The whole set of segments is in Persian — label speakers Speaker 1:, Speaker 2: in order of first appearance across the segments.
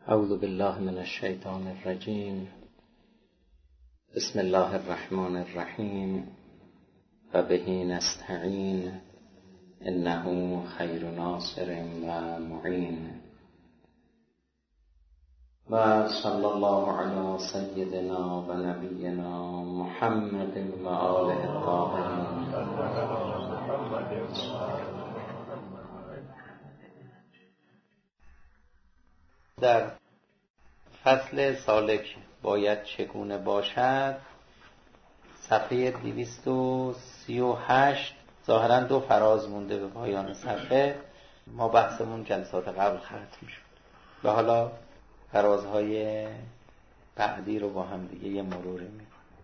Speaker 1: اعوذ بالله من الشیطان الرجیم. بسم الله الرحمن الرحیم و به نستعین انه خیر ناصر و معین و صلی الله علی سیدنا و نبینا محمد و آله الطاهرین. در فصل سالک باید چگونه باشد صفحه 238 ظاهراً 2 فراز مونده به پایان صفحه. ما بحثمون جلسات قبل ختم شد و حالا فرازهای بعدی رو با هم دیگه یه مروری میکنیم.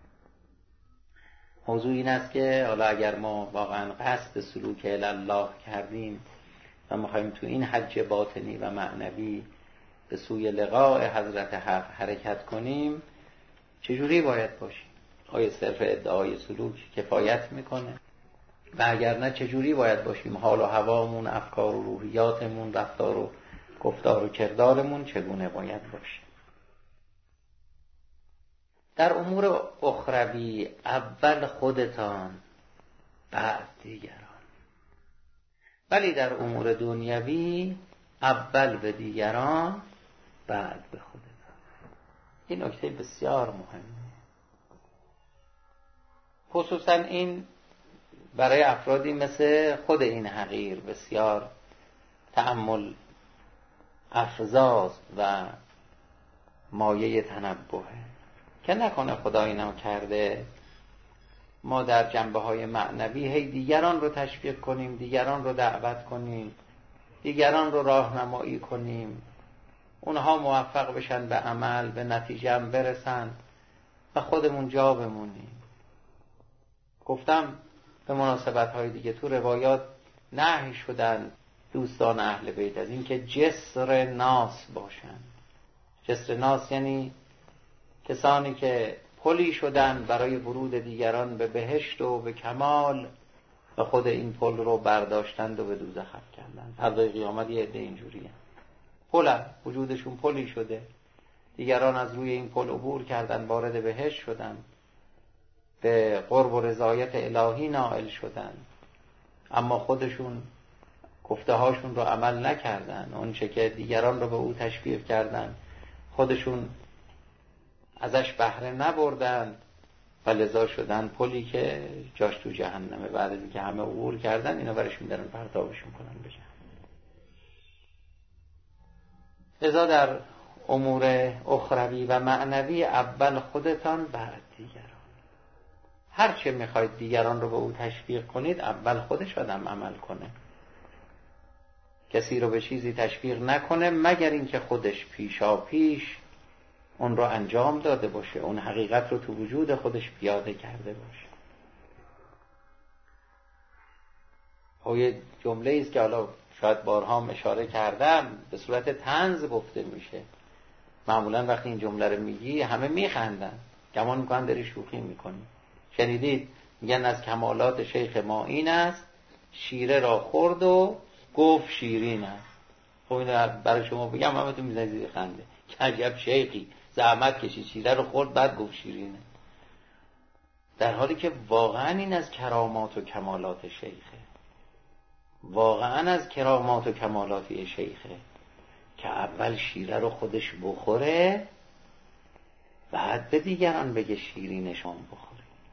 Speaker 1: موضوع این است که حالا اگر ما واقعاً قصد سلوک الله کردیم و میخوایم تو این حج باطنی و معنوی به سوی لقاء حضرت حق حرکت کنیم چجوری باید باشیم؟ آیا صرف ادعای سلوک کفایت میکنه؟ و اگر نه چجوری باید باشیم؟ حال و هوامون، افکار و روحیاتمون، رفتار و گفتار و کردارمون چگونه باید باشه؟ در امور اخروی اول خودتان بعد دیگران، ولی در امور دنیوی اول به دیگران بعد به خودتان. این نکته بسیار مهمه، خصوصا این برای افرادی مثل خود این حقیر بسیار تأمل افزاست و مایه تنبهه که نکنه خدا اینو کرده ما در جنبه های معنوی هی دیگران رو تشویق کنیم، دیگران رو دعوت کنیم، دیگران رو راهنمایی کنیم، اونها موفق بشن به عمل، به نتیجه هم برسن و خودمون جا بمونیم. گفتم به مناسبت های دیگه تو روایات نهی شدن دوستان اهل بیت از این که جسر ناس باشن. جسر ناس یعنی کسانی که پلی شدن برای ورود دیگران به بهشت و به کمال و خود این پل رو برداشتند و به دوزخ کردند. فردای قیامت یه عده اینجوریه، پل وجودشون پلی شده، دیگران از روی این پل عبور کردن، وارد بهشت شدن، به قرب و رضایت الهی نائل شدن، اما خودشون گفته هاشون رو عمل نکردن، اون چه که دیگران رو به او تشویق کردن خودشون ازش بهره نبردن و لذا شدن پلی که جاش تو جهنمه. بعد از اینکه همه عبور کردن اینا برش میدارن پرتابشون کنن به جهنم. لذا در امور اخروی و معنوی اول خودتان بعد دیگران. هر چه میخواید دیگران رو به او تشویق کنید اول خودش آدم عمل کنه. کسی رو به چیزی تشویق نکنه مگر اینکه خودش پیشا پیش اون رو انجام داده باشه، اون حقیقت رو تو وجود خودش پیاده کرده باشه. و یه جمله است که حالا شاید بارها هم اشاره کردم، به صورت طنز گفته میشه. معمولا وقتی این جمله رو میگی همه میخندن، گمان میکنن داری شوخی میکنی. شنیدید میگن از کمالات شیخ ما این است شیره را خورد و گفت شیرین است. خب اینو برای شما بگم همه تو میزنید زیر خنده که عجب شیخی زحمت کشید شیره رو خورد بعد گفت شیرینه، در حالی که واقعا این از کرامات و کمالات شیخه. واقعا از کرامات و کمالات شیخه که اول شیره رو خودش بخوره بعد به دیگران بگه شیرینشون بخوره.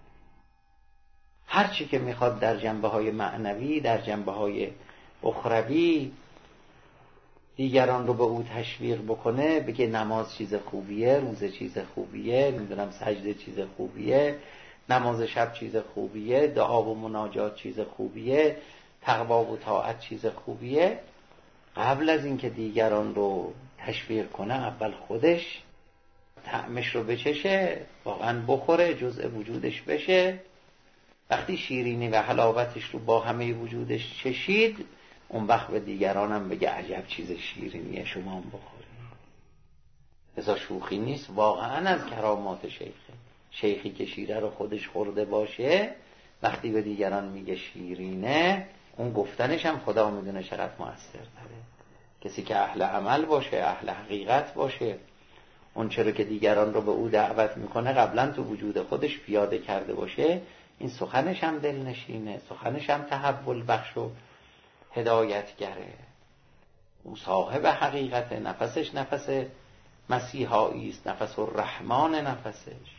Speaker 1: هرچی که میخواد در جنبه های معنوی، در جنبه های اخروی دیگران رو به او تشویق بکنه، بگه نماز چیز خوبیه، روزه چیز خوبیه، نمیدونم سجده چیز خوبیه، نماز شب چیز خوبیه، دعا و مناجات چیز خوبیه، تقوا و طاعت چیز خوبیه، قبل از اینکه دیگران رو تشویق کنه اول خودش طعمش رو بچشه، واقعا بخوره، جزء وجودش بشه. وقتی شیرینی و حلاوتش رو با همه وجودش چشید اون وقت به دیگرانم بگه عجب چیز شیرینیه شما هم بخورید. ازا شوخی نیست، واقعا از کرامات شیخه. شیخی که شیره رو خودش خورده باشه وقتی به دیگران میگه شیرینه، اون گفتنش هم خدا میدونه چقدر مؤثر داره. کسی که اهل عمل باشه، اهل حقیقت باشه، اون چرا که دیگران رو به او دعوت میکنه قبلا تو وجود خودش پیاده کرده باشه، این سخنش هم دلنشینه، سخنش هم تحول بخش و هدایتگره. او صاحب حقیقت، نفسش نفس مسیحایی است، نفس الرحمن نفسش.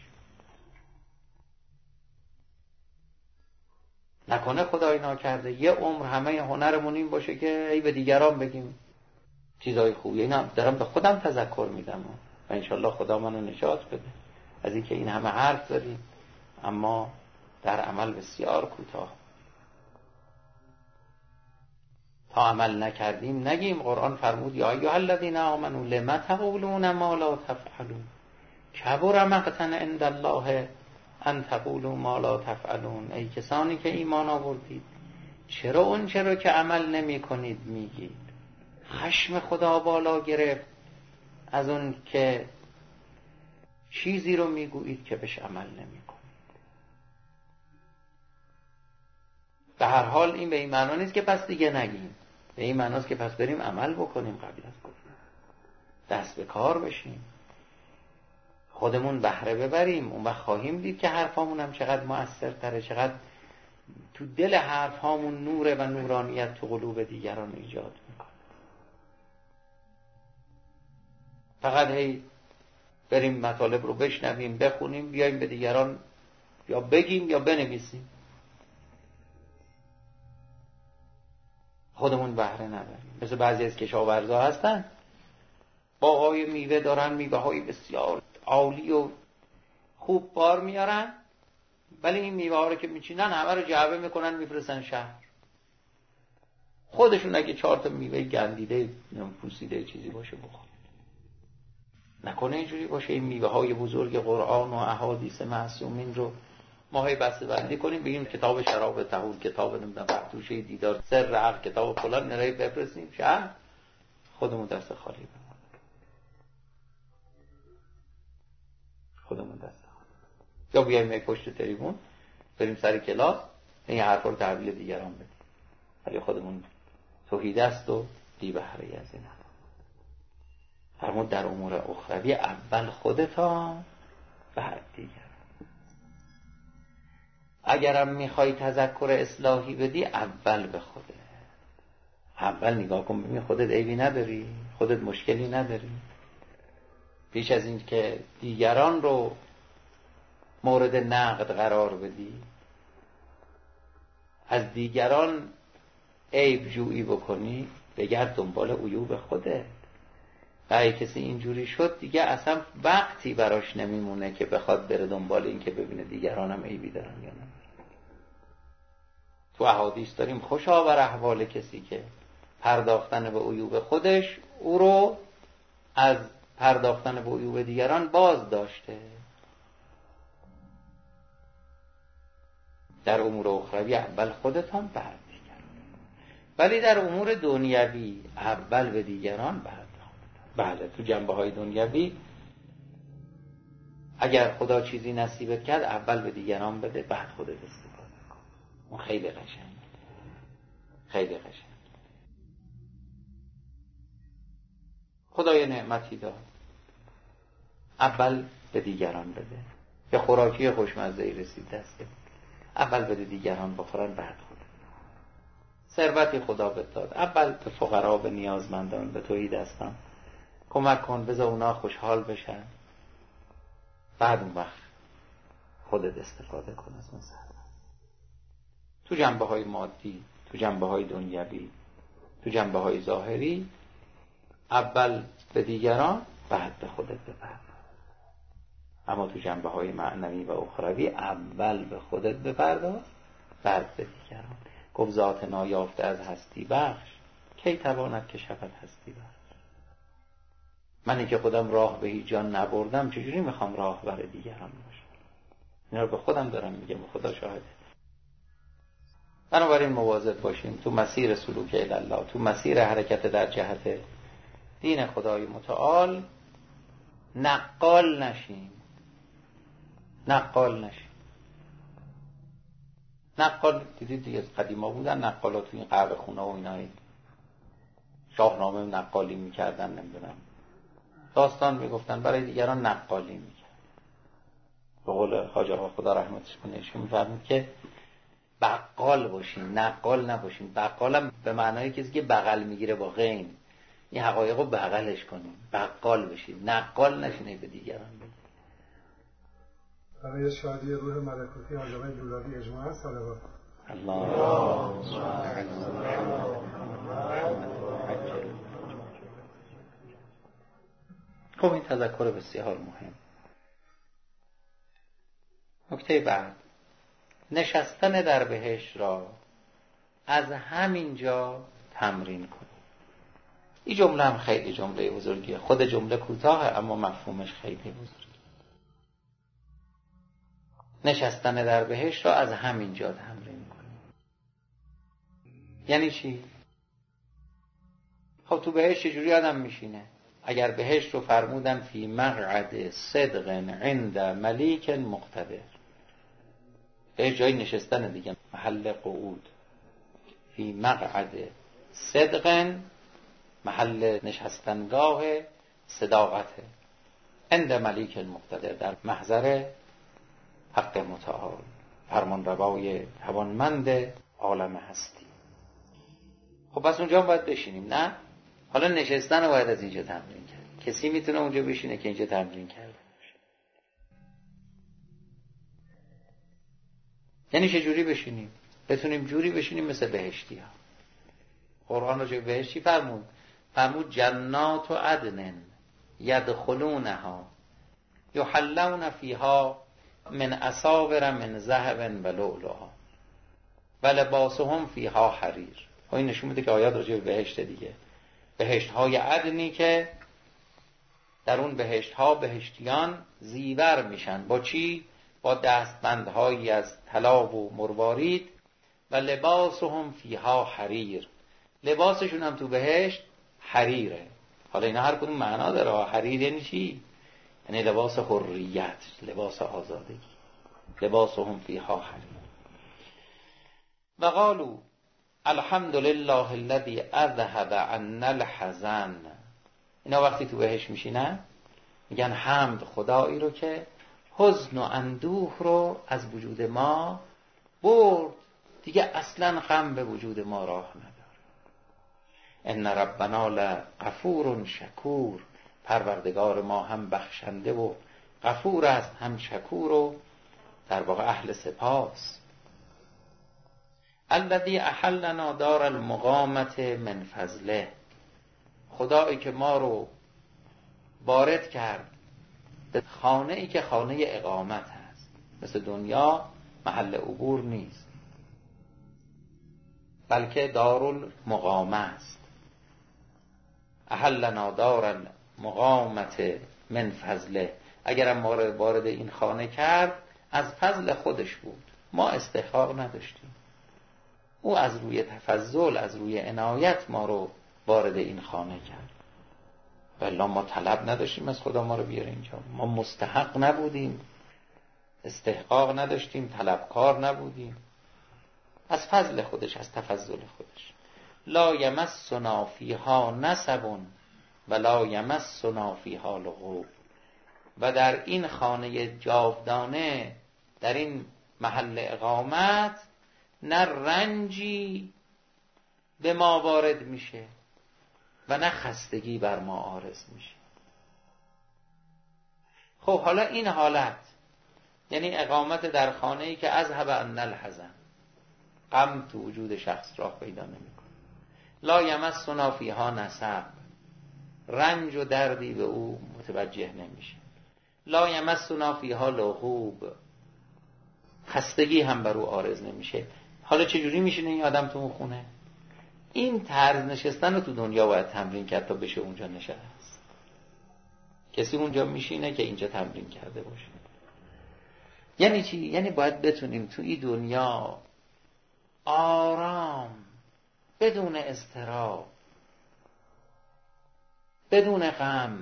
Speaker 1: نکنه خدای ناکرده یه عمر همه هنرمون این باشه که ای به دیگران بگیم چیزای خوبی. اینا دارم به خودم تذکر میدم و انشالله خدا منو نجات بده از اینکه این همه حرف داریم اما در عمل بسیار کوتاه. تا عمل نکردیم نگیم. قرآن فرمود یا ایها الذین آمنوا لم تقولون ما لا تفعلون کبر مقتا عند الله ان تقولوا ما لا تفعلون. ای کسانی که ایمان آوردید چرا اون چرا که عمل نمی کنید میگید. خشم خدا بالا گرفت از اون که چیزی رو میگویید که بهش عمل نمی کنید. به هر حال این به این معنا نیست که پس دیگه نگیم، به این معناست که پس بریم عمل بکنیم قبل از گفتن، دست به کار بشیم، خودمون بهره ببریم. اون وقت خواهیم دید که حرفامون هم چقدر مؤثرتره، چقدر تو دل حرفامون نوره و نورانیت تو قلوب دیگران ایجاد میکنه. فقط هی بریم مطالب رو بشنویم، بخونیم، بیایم به دیگران یا بگیم یا بنویسیم، خودمون بهره نداریم. مثل بعضی از کشاورزا هستن باغای میوه دارن، میوه های بسیار عالی و خوب بار میارن، ولی این میوه ها رو که میچینن همه رو جعبه میکنن میفرستن شهر. خودشون اگه 4 تا میوه گندیده پوسیده چیزی باشه بخورن. نکنه اینجوری باشه این میوه های بزرگ قرآن و احادیث معصومین رو ما هی بسته بندی کنیم بگیم کتاب شراب طهور، کتاب نمیدونم فرتوشه دیدار، سر عقل، کتاب فلان نرای بفرستیم شهر، خودمون دست خالی بمونیم. خودمون دست خالی. یا بیایم یک پشت تریبون بریم سر کلاس این حرفا رو تحویل دیگران بدیم، ولی خودمون توحید است و بی بهره از این. فرمود در امور اخروی اول خودتا بعد دیگر. اگرم میخوای تذکر اصلاحی بدی اول به خودت. اول نگاه کن ببین خودت عیبی نداری، خودت مشکلی نداری، پیش از این که دیگران رو مورد نقد قرار بدی، از دیگران عیب جویی بکنی، بگرد دنبال عیوب خودت. و اگه کسی اینجوری شد دیگه اصلا وقتی براش نمیمونه که بخواد بره دنبال این که ببینه دیگران هم عیبی دارن یا نه. تو احادیث داریم خوشا بر احوال کسی که پرداختن به عیوب خودش او رو از پرداختن به عیوب دیگران باز داشته. در امور اخروی اول خودتان بعد دیگران، ولی در امور دنیوی اول به دیگران بعد خودتان. بله تو جنبه های دنیوی اگر خدا چیزی نصیبت کرد اول به دیگران بده بعد خودت استفاده کن. اون خیلی قشنگ، خیلی قشنگ. خدا یه نعمتی داد اول به دیگران بده. به خوراکی خوشمزه‌ای رسید دسته، اول بده دیگران بخورن بعد خودت. ثروتی خدا بهت داد اول به فقرا، به نیازمندان، به توحید دستان کمک کن، بذار اونا خوشحال بشن، بعد اون وقت خودت استفاده کن از اون ثروت. تو جنبه های مادی، تو جنبه های دنیوی، تو جنبه های ظاهری اول به دیگران بعد به خودت بپرداز. اما تو جنبه های معنوی و اخروی اول به خودت بپرداز بعد به دیگران. گفت ذات نایافته از هستی بخش کی تواند که شود هستی بخش. منی که خودم راه به هیچ جا نبردم چجوری میخوام راه برای دیگران باشم؟ اینا رو به خودم دارم میگم، به خدا شاهده. بنابراین مواظب باشیم تو مسیر سلوک الله، تو مسیر حرکت در جهت دین خدای متعال نقال نشیم. نقال نشیم. نقال دیدید دیگه قدیما بودن نقالا تو این قهوه خونه و اینایی شاهنامه نقالی میکردن، نمیدونم داستان میگفتن، برای دیگران نقالی میکردن. به قول حاج آقا خدا رحمتش کنه ایشون میفرمود که بقال باشین، نقال نباشین. بقالم به معنای کسی که بغل میگیره با غین، این حقایقو بغلش کنین. بقال باشین، نقال نشین به دیگران بگید.
Speaker 2: برای شادی روح ملکوتی حاج آقای دولابی اجماعاً صلوات.
Speaker 1: الله خب این تذکر بسیار مهم. نکته بعد، نشستن در بهشت را از همینجا تمرین کنید. این جمله هم خیلی جمله بزرگیه. خود جمله کوتاه اما مفهومش خیلی بزرگه. نشستن در بهشت را از همینجا تمرین کنید. یعنی چی؟ خب تو بهشت چجوری آدم میشینه؟ اگر بهشت رو فرمودن فی مقعد صدق عند ملیک مقتدر، بهشت جای نشستن دیگه، محل قعود. فی مقعد صدق، محل نشستنگاه صداقته. عند ملیک مقتدر، در محضر حق متعال، فرمان روای توانمند عالم هستی. خب پس اونجا باید بشینیم، نه؟ حالا نشستن رو باید از اینجا تمرین کرد. کسی میتونه اونجا بشینه که اینجا تمرین کرده باشه؟ یعنی چه جوری بشینیم؟ بتونیم جوری بشینیم مثل بهشتی ها. قرآن راجع به بهشتی فرمود جنات و عدن یدخلونها یحلون فیها من اساور من ذهب و لؤلؤا و لباسهم فیها حریر. این نشون میده که آیات راجع به بهشت دیگه، بهشت های عدنی که در اون بهشت ها بهشتیان زیور میشن. با چی؟ با دستبندهایی از طلا و مروارید. و لباسهم فیها حریر، لباسشون هم تو بهشت حریره. حالا اینا هر کدوم معنا داره. حریر یعنی چی؟ یعنی لباس حریت، لباس آزادگی. لباسهم فیها حریر. و قالوا الحمد لله الذي اذهب عنا الحزن. اینا وقتی تو بهشت میشینن میگن حمد خدایی رو که حزن و اندوه رو از وجود ما برد، دیگه اصلا غم به وجود ما راه نداره. ان ربنا لغفور شکور، پروردگار ما هم بخشنده و غفور است، هم شکور و در واقع اهل سپاس. الذی احلنا دار المقامت من فضله، خدایی که ما رو وارد کرد به خانه ای که خانه اقامت هست. مثل دنیا محل عبور نیست، بلکه دارالمقامه است. احلنا دار المقامت من فضله، اگرم ما رو وارد این خانه کرد از فضل خودش بود، ما استحقاق نداشتیم. او از روی تفضل، از روی عنایت ما رو وارد این خانه کرد. والله ما طلب نداشتیم از خدا ما رو بیاره اینجا، ما مستحق نبودیم، استحقاق نداشتیم، طلبکار نبودیم. از فضل خودش، از تفضل خودش. لا یمسنا فیها نصب و لا یمسنا فیها لغوب. و در این خانه جاودانه، در این محل اقامت، نه رنجی به ما وارد میشه و نه خستگی بر ما عارض میشه. خب حالا این حالت، یعنی اقامت در خانه‌ای که اذهب عنا الحزن، غم تو وجود شخص راه پیدا نمیکنه. لا یمسنا فیها نصب، رنج و دردی به او متوجه نمیشه. لا یمسنا فیها لغوب، خستگی هم بر او عارض نمیشه. حالا چجوری میشینه این آدم تو اون خونه؟ این طرز نشستن رو تو دنیا باید تمرین کرد تا بشه اونجا نشست. کسی اونجا میشینه که اینجا تمرین کرده باشه. یعنی چی؟ یعنی باید بتونیم تو این دنیا آرام، بدون اضطراب، بدون غم،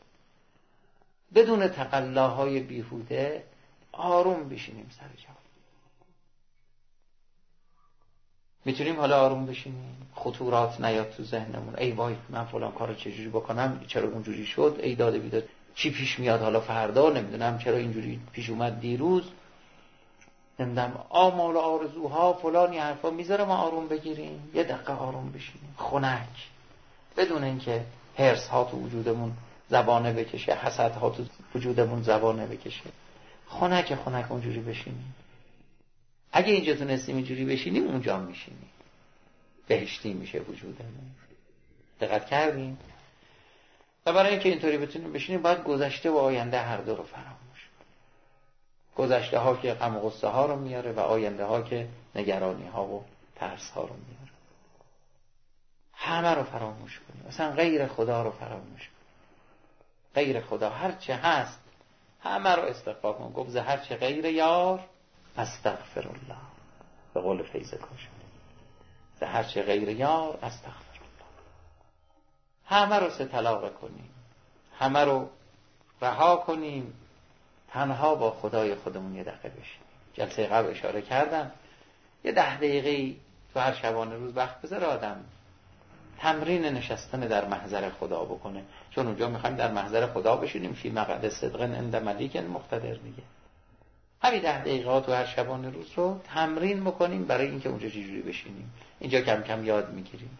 Speaker 1: بدون تقلاهای بیهوده آروم بشینیم سر جا. میتونیم حالا آروم بشینیم، خطورات نیاد تو ذهنمون، ای وای من فلان کارو چجوری بکنم، چرا اونجوری شد، ای داده بیداد، چی پیش میاد حالا فردا، نمیدونم چرا اینجوری پیش اومد دیروز، نمیدونم آمال و آرزوها فلانی حرفا. میذاره ما آروم بگیریم، یه دقیقه آروم بشینیم خنک، بدون اینکه حرص ها تو وجودمون زبانه بکشه، حسد ها تو وجودمون زبانه بکشه، خنک اونجوری بشینیم. اگه اینجا تونستیم اینجوری بشینیم اونجا میشینیم، بهشتی میشه وجودمون. دقت کردیم؟ و برای اینکه اینطوری بتونیم بشینیم باید گذشته و آینده هر دو رو فراموش کنیم. گذشته ها که غم و غصه ها رو میاره و آینده ها که نگرانی ها و ترس ها رو میاره. همه رو فراموش کنیم، اصلا غیر خدا رو فراموش کنیم. غیر خدا هر چه هست همه رو استغفار کنیم. گفت هر چه غیر یار استغفر الله، به قول فیض کاشانی، هر چه غیر یار استغفر الله. همه رو طلاق کنیم، همه رو رها کنیم، تنها با خدای خودمون یه دقیقه بشینیم. جلسه قبل اشاره کردم یه 10 دقیقه تو هر شبانه روز وقت بذاره آدم تمرین نشستن در محضر خدا بکنه، چون اونجا میخوایم در محضر خدا بشینیم. فی مقعد صدق عند ملیک مقتدر میگه. همین 10 دقیقه تو هر شبانه روز رو تمرین بکنیم برای اینکه اونجا چجوری بشینیم. اینجا کم کم یاد میگیریم.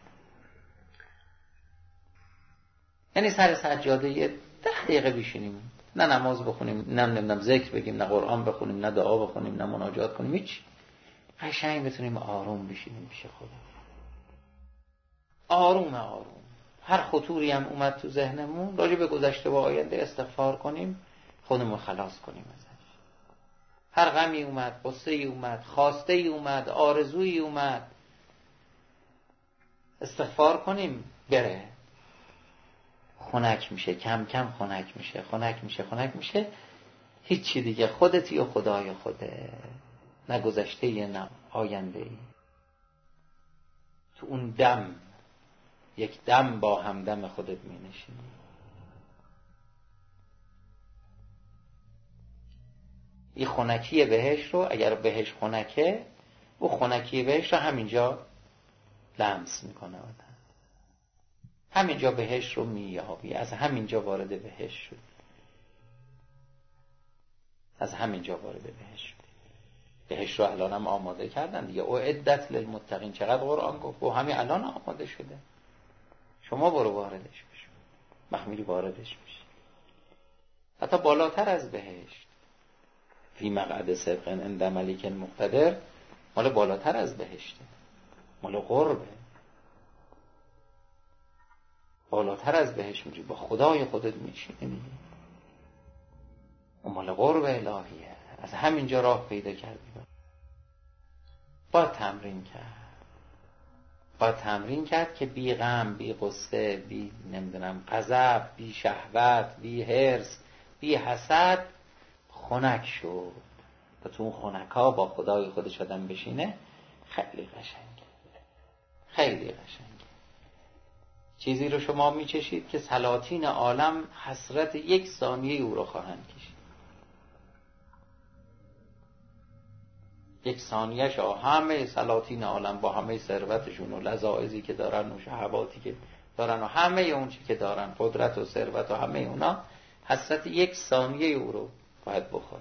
Speaker 1: یعنی سر سجاده یه 10 دقیقه بشینیم، نه نماز بخونیم، نه نمیدونم ذکر بگیم، نه قرآن بخونیم، نه دعا بخونیم، نه مناجات کنیم، هیچ. قشنگ بتونیم آروم بشینیم پیش خدا. آروم. هر خطوری هم اومد تو ذهنمون راجع به گذشته و آینده استغفار کنیم، خودمون خلاص کنیم ازش. هر غمی اومد، غصه‌ای اومد، خواسته‌ای اومد، آرزویی اومد، استغفار کنیم بره. خنک میشه، کم کم خنک میشه. هیچی دیگه، خودتی و خدای خوده، نه گذشته نه آینده. تو اون دم یک دم با همدم خودت می نشینی. این خنکی بهش رو، اگر بهش خنکه، او خنکی بهش رو همینجا لمس میکنه آدم، همینجا بهش رو مییابی، از همینجا وارد بهش شد، از همینجا وارد بهش شد. بهش رو الان هم آماده کردن دیگه. اعدت للمتقین، چقدر قرآن گفت و همین الان آماده شده. شما برو واردش بشو، مخمیری واردش میشی. حتی بالاتر از بهشت، فی مقعد صدق عند ملیک مقتدر، مال بالاتر از بهشته، مال قربه، بالاتر از بهشت میری، با خدای خودت میشینی، اون مال قرب الهیه. از همینجا راه پیدا کردی. باید تمرین کرد که بی غم، بی غصه، بی نمیدونم غضب، بی شهوت، بی حرص، بی حسد خنک شد. و تو اون خنکا با خدای خودش آدم بشینه، خیلی قشنگه. چیزی رو شما میچشید که سلاطین عالم حسرت 1 ثانیه او رو خواهند کشید. 1 ثانیه شا همه سلاطین عالم با همه ثروتشون و لذاعزی که دارن و شهواتی که دارن و همه اون چی که دارن، قدرت و ثروت و همه اونا، حسرت 1 ثانیه او رو باید بخورن،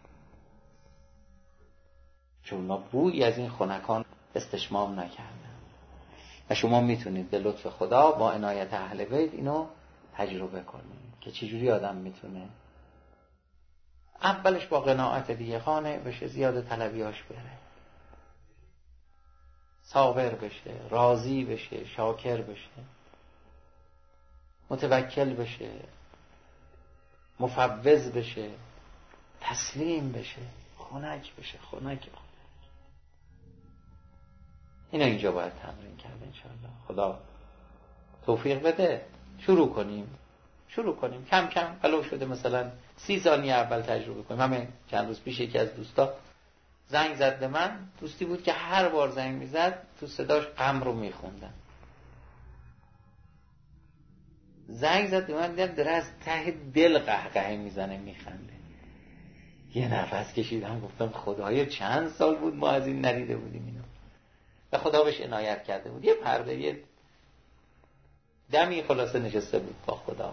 Speaker 1: چون اونا بویی از این خنکان استشمام نکردن. و شما میتونید به لطف خدا با عنایت اهل بیت اینو تجربه کنید که چجوری آدم میتونه اولش با قناعت دیگه خانه بشه، زیاده طلبیاش بره، صابر بشه، راضی بشه، شاکر بشه، متوکل بشه، مفوض بشه، تسلیم بشه، خنک بشه. اینا اینجا باید تمرین کرد انشاءالله. خدا توفیق بده. شروع کنیم کم کم. ولو شده مثلا 30 ثانیه اول تجربه کنیم. همین چند روز پیش یکی از دوستا زنگ زد به من، دوستی بود که هر بار زنگ میزد تو صداش غم رو میخوندن. زنگ زد به من، دیدم داره از ته دل قهقه میزنه، میخنده. یه نفس کشیدم، گفتم خدایا چند سال بود ما از این ندیده بودیم اینو. و خدا بهش عنایت کرده بود. یه پرده، یه دمی خلاصه نشسته بود با خدا،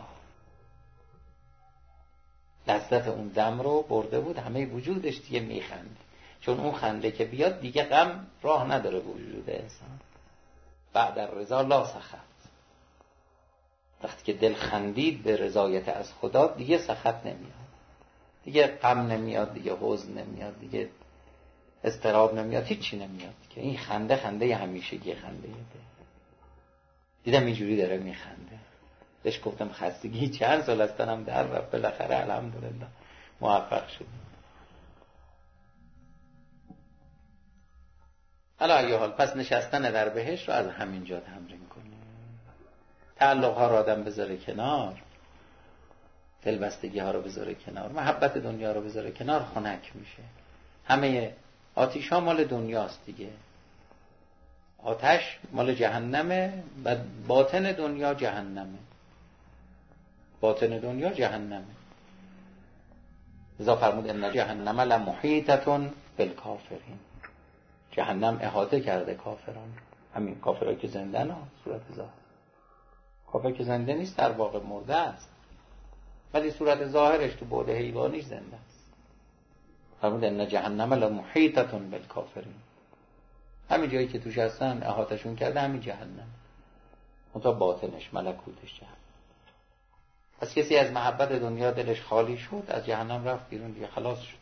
Speaker 1: لذت اون دم رو برده بود، همه وجودش دیگه میخنده، چون اون خنده که بیاد دیگه غم راه نداره به وجود انسان. بعد الرضا لا سخط، وقتی که دل خندید به رضایت از خدا دیگه سخط نمیاد، دیگه غم نمیاد، دیگه حزن نمیاد، دیگه اضطراب نمیاد، هیچی نمیاد که این خنده همیشگی خنده دیدم اینجوری داره میخنده. بهش گفتم خستگی چند سال هستنم در رفت، بالاخره الحمدلله موفق شدیم. حالا ایه حال، پس نشستن در بهشت رو از همینجا تمرین کنیم. تعلق ها رو آدم بذاره کنار، دلبستگی ها رو بذاره کنار، محبت دنیا رو بذاره کنار، خنک میشه. همه آتیش ها مال دنیاست دیگه، آتش مال جهنمه و باطن دنیا جهنمه، باطن دنیا جهنمه. لذا فرمود ان جهنم لمحیطة بالکافرین، جهنم احاطه کرده کافران، همین کافرایی که زندن ها صورت ظاهر. کافر که زنده نیست، در واقع مرده است، ولی صورت ظاهرش تو بعد حیوانیش زنده است. فرمود ان جهنم لمحیطة بالکافرین، همین جایی که توش هستن احاطهشون کرده، همین جهنم، اون تا باطنش ملکوتش جهنم. پس کسی از محبت دنیا دلش خالی شد، از جهنم رفت بیرون، دیگه خلاص شد،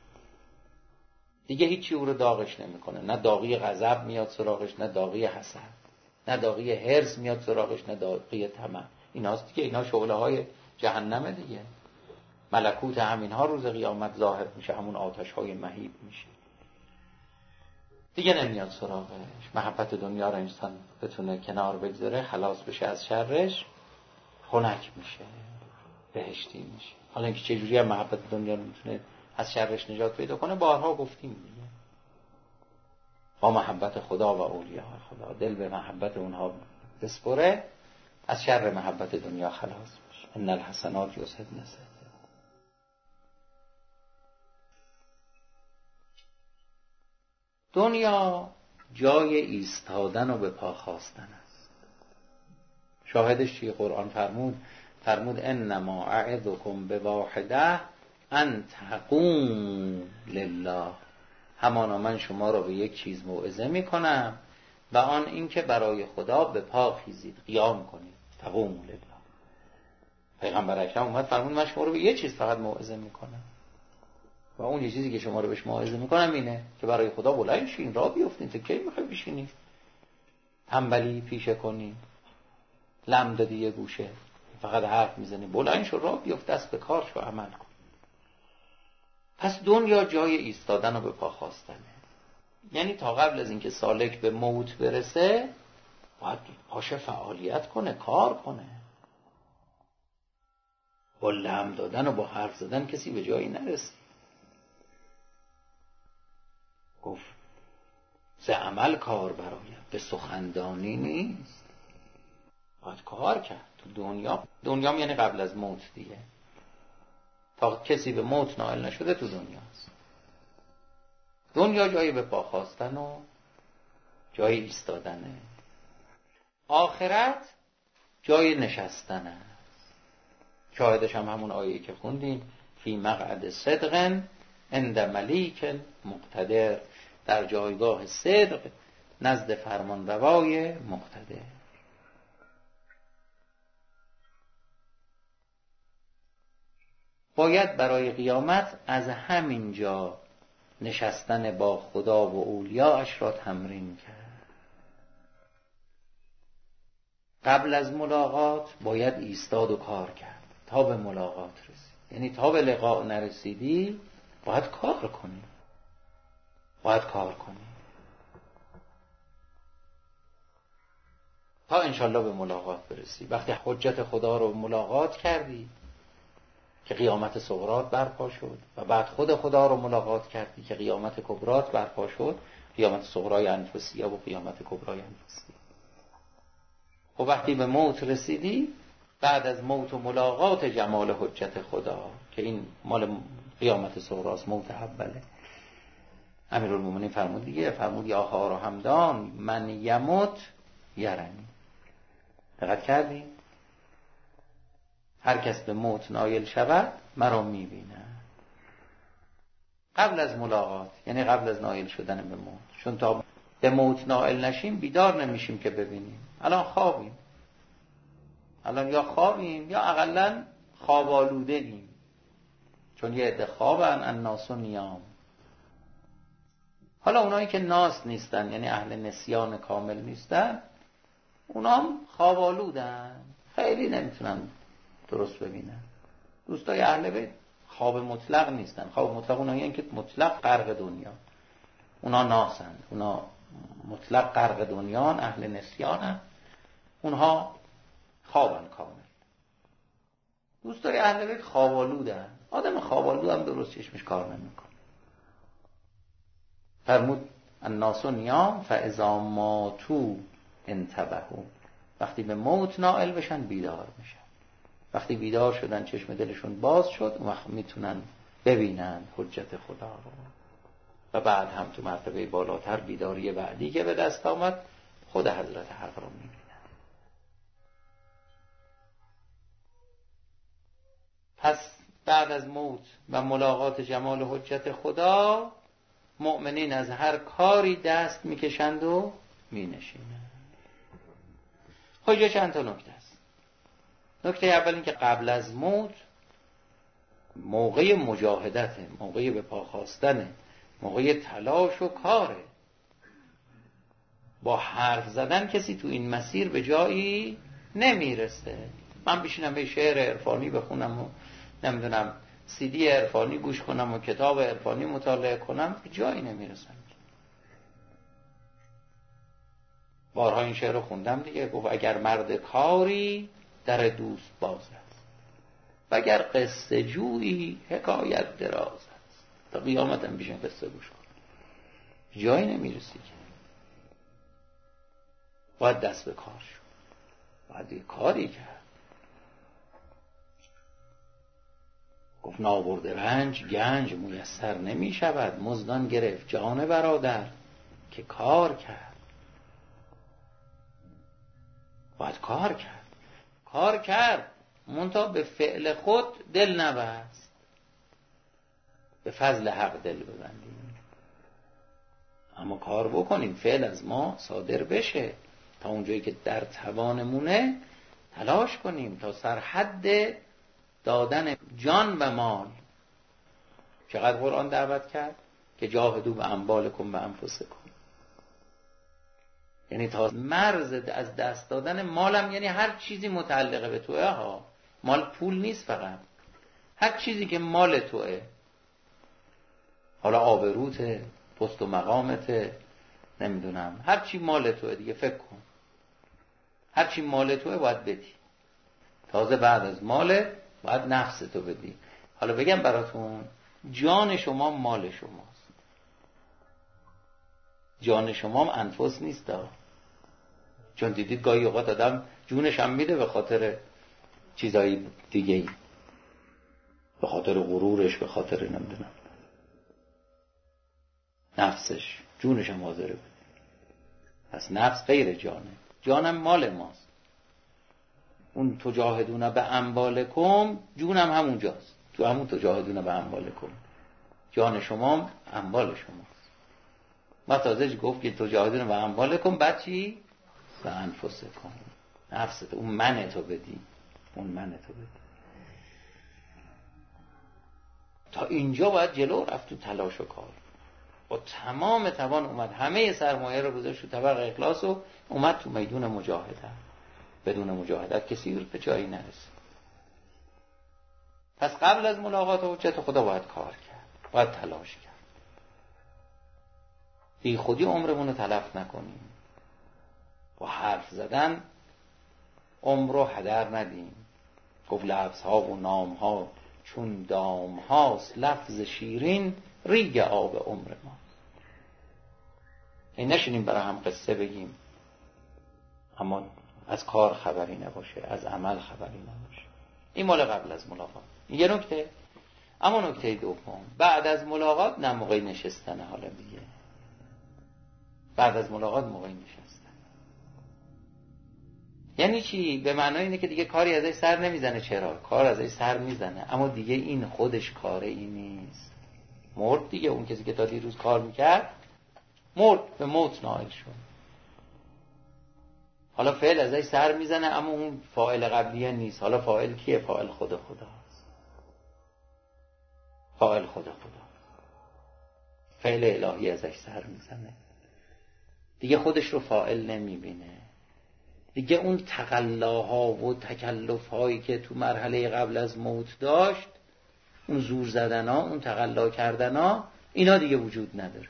Speaker 1: دیگه هیچی او رو داغش نمیکنه، نه داغی غضب میاد سراغش، نه داغی حسد، نه داغی حرص میاد سراغش، نه داغی طمع. ایناست دیگه، اینا شعله های جهنمه دیگه. ملکوت همینها روز قیامت ظاهر میشه، همون آتش های مهیب میشه، دیگه نمیاد سراغش. محبت دنیا رو انسان بتونه کنار بگذاره، خلاص بشه از شرش، خنک میشه، بهشتی میشه. حالا اینکه چجوری هم محبت دنیا رو میتونه از شرش نجات پیدا کنه، بارها گفتیم دیگه. با محبت خدا و اولیاء خدا، دل به محبت اونها بسپره، از شر محبت دنیا خلاص میشه. ان الحسنات یذهبن السیئات. دنیا جای ایستادن و به پا خواستن است. شاهدش چیه؟ قرآن فرمود انما اعظکم بواحده ان تقوموا لله، همانا من شما را به یک چیز موعظه میکنم و آن این که برای خدا به پا خیزید، قیام کنید. تقوموا لله. پیغمبر اکرم اومد فرمود من شما رو به یک چیز فقط موعظه میکنم و اون یه چیزی که شما رو بهش موعظه میکنم اینه که برای خدا بلند شین، راه بیفتین. تا کی میخوای بشینی تنبلی پیشه کنی، لم دادی یه گوشه فقط حرف میزنی؟ بلند شو، راه بیفت، دست به کار شو، عمل کن. پس دنیا جای ایستادن و به پا خواستنه. یعنی تا قبل از اینکه سالک به موت برسه باید پاشه فعالیت کنه، کار کنه. با لم دادن و با حرف زدن کسی به جایی نرسه. گفت ز عمل کار برایم، به سخندانی نیست. باید کار کرد تو دنیا یعنی قبل از موت دیگه. تا کسی به موت نائل نشده تو دنیاست. دنیا جایی به پا خواستن و جایی ایستادنه. آخرت جای نشستن است. شاهدش هم همون آیه‌ای که خوندیم، فی مقعد صدق عند ملیک مقتدر، در جایگاه صدق نزد فرمان روای مقتدر. باید برای قیامت از همین جا نشستن با خدا و اولیاءش را تمرین کرد. قبل از ملاقات باید ایستاد و کار کرد تا به ملاقات رسید. یعنی تا به لقاء نرسیدی باید کار کنی، تا انشالله به ملاقات برسی. وقتی حجت خدا رو ملاقات کردی که قیامت صغرات برپا شد و بعد خود خدا رو ملاقات کردی که قیامت کبرات برپا شد، قیامت صغرای انفسیه و قیامت کبرای انفسیه. و وقتی به موت رسیدی، بعد از موت و ملاقات جمال حجت خدا که این مال قیامت صغراست، موت اوله، امیرالمومنین فرمود دیگه، فرمود یا خار و همدان من یموت یرنی. دقت کردیم؟ هر کس به موت نایل شود مرا میبینه. قبل از ملاقات، یعنی قبل از نایل شدن به موت. چون تا به موت نائل نشیم بیدار نمیشیم که ببینیم. الان خوابیم، الان یا خوابیم یا اقلا خواب آلوده ایم، چون یه عده خوابن الناس نیام. حالا اونایی که ناس نیستن، یعنی اهل نسیان کامل نیستن، اونا هم خواب آلودن، خیلی نمیتونن درست ببینن. دوستای اهل بیت خواب مطلق نیستن. خواب مطلق اونایی که مطلق غرق دنیا، اونا ناسند، اونا مطلق غرق دنیان، اهل نسیانن، اونها خوابن کامل. دوستای اهل بیت خوابالودن. آدم خوابالود هم درست چشمش کار نمیکنه. فرمود الناس نیام فاذا ماتوا انتبهوا. وقتی به موت نائل بشن بیدار میشن. وقتی بیدار شدن چشم دلشون باز شد، اون وقت میتونن ببینن حجت خدا رو. و بعد هم تو مرتبه بالاتر بیداری بعدی که به دست آمد، خود حضرت حق رو میبینن. پس بعد از موت و ملاقات جمال حجت خدا، مؤمنین از هر کاری دست میکشند و مینشینند. اینجا چند تا نکته است. نکته اول این که قبل از موت موقع مجاهدته، موقع به پا خواستنه، موقع تلاش و کاره. با حرف زدن کسی تو این مسیر به جایی نمیرسه. من بشینم به شعر عرفانی بخونم و نمیدونم سی دی عرفانی گوش کنم و کتاب عرفانی مطالعه کنم، به جایی نمیرسم. بارها این شعر رو خوندم دیگه. گفت اگر مرد کاری در دوست باز است، و اگر قصه جویی حکایت دراز است. تا قیامت هم بیشن قصه گوش کن، جایی نمیرسی که. باید دست به کار شد، باید یه کاری کرد. گفت نابرده رنج گنج میسر نمی شود، مزدان گرفت جان برادر که کار کرد. باید کار کرد. کار کرد منتها به فعل خود دل نبست، به فضل حق دل ببندیم. اما کار بکنیم، فعل از ما صادر بشه. تا اونجایی که در توانمونه تلاش کنیم تا سرحد دادن جان و مال. چقدر قرآن دعوت کرد که جاهدوا باموالکم و انفسکم، یعنی تا مرز از دست دادن مالم، یعنی هر چیزی متعلقه به توئه ها. مال پول نیست فقط، هر چیزی که مال توئه، حالا آبروته، پست و مقامته، نمیدونم، هر چی مال توئه دیگه. فکر کن هر چی مال توئه باید بدی. تازه بعد از مال باید نفس تو بدی. حالا بگم براتون، جان شما مال شماست. جان شما هم انفس نیست ها. چون دیدید گاهی اوقات آدم جونش هم میده به خاطر چیزایی دیگه ای، به خاطر غرورش، به خاطر نمیدونم نفسش، جونش هم حاضره بده. پس نفس غیر جانه، جانم مال ماست. اون تجاهدون به اموالکم، جونم همونجاست، تو همون تجاهدون به اموالکم. جان شما اموال شماست. ما تازه گفت که تجاهدون به اموالکم، بعد چی؟ به انفسکم، نفست، اون من تو بدی، اون من تو بدی. تا اینجا باید جلو رفت تو تلاش و کار. با تمام توان اومد همه سرمایه رو گذاشت تو طبق اخلاص و اومد تو میدون مجاهده. بدون مجاهدت کسی به جایی نرسه. پس قبل از ملاقات حجت خدا باید کار کرد، باید تلاش کرد. بی خودی عمرمون رو تلف نکنیم. با حرف زدن عمر رو هدر ندیم. گفت لفظ ها و نام ها چون دام هاست، لفظ شیرین ریگ آب عمر ما. این نشینیم برای هم قصه بگیم اما از کار خبری نباشه، از عمل خبری نباشه. این مال قبل از ملاقات. یه نکته اما نکته دوم، بعد از ملاقات نه موقع نشستن، حالا میگه بعد از ملاقات موقع نشستن یعنی چی؟ به معنای اینه که دیگه کاری ازش سر نمیزنه. چرا؟ کار ازش سر میزنه، اما دیگه این خودش کاره ای نیست. مرد دیگه. اون کسی که تا دیروز کار میکرد مرد، به موت نائل شد. حالا فعل ازش سر میزنه، اما اون فاعل قبلیه نیست. حالا فاعل کیه؟ فاعل خود خداست. فاعل خود خدا، فعل الهی ازش سر میزنه، دیگه خودش رو فاعل نمیبینه. دیگه اون تقلاها و تکلفهایی که تو مرحله قبل از موت داشت، اون زور زدنا، اون تقلا کردنا، اینا دیگه وجود نداره.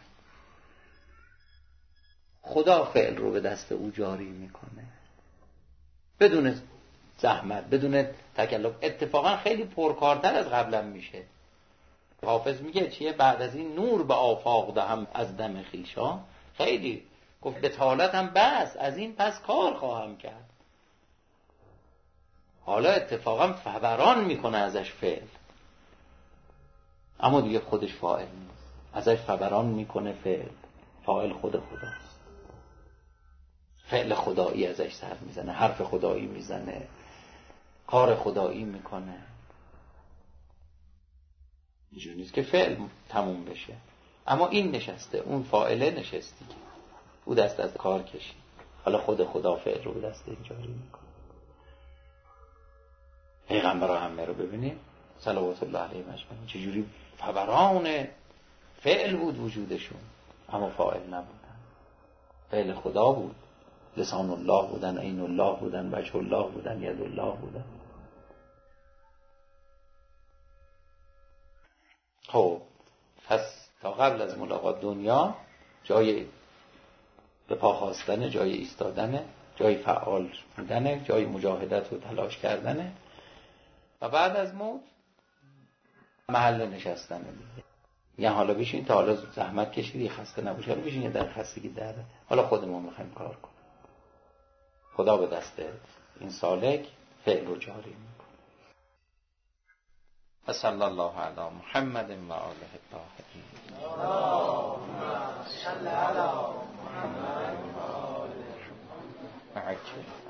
Speaker 1: خدا فعل رو به دست او جاری میکنه بدون زحمت، بدون تکلف. اتفاقا خیلی پرکارتر از قبلا میشه. حافظ میگه چیه؟ بعد از این نور به آفاق دهم از دم خویشان. خیلی گفت به طالتم بس، از این پس کار خواهم کرد. حالا اتفاقا فوران میکنه ازش فعل، اما دیگه خودش فاعل نیست. ازش فوران میکنه فعل. فاعل خود خداست. فعل خدایی ازش سر میزنه، حرف خدایی میزنه، کار خدایی میکنه. اینجوری نیست که فعل تموم بشه. اما این نشسته، اون فاعله نشستی، او دست از کار کشید. حالا خود خدا فعل رو به دست این جاری میکنه. پیغمبر همه رو ببینید صلوات الله علیه مجمعین چجوری فوران فعل بود وجودشون، اما فاعل نبودن. فعل خدا بود، لسان الله بودن، عین الله بودن، وجه الله بودن، ید الله بودن. خب پس تا قبل از ملاقات دنیا جای به پا خواستن، جای ایستادن، جای فعال بودن، جای مجاهدت و تلاش کردن، و بعد از موت محل نشستن دیگه. یا حالا بشین، تا حالا زحمت کشیدی خسته نباشی، حالا بشین یه در خستگی داره، حالا خودمون میخوایم کار کنیم. خدا به دست این سالک فعل رو جاری میکنه. و صلی الله علی محمد و آله الطاهرین. اللهم صل علی محمد و آله الطاهرین.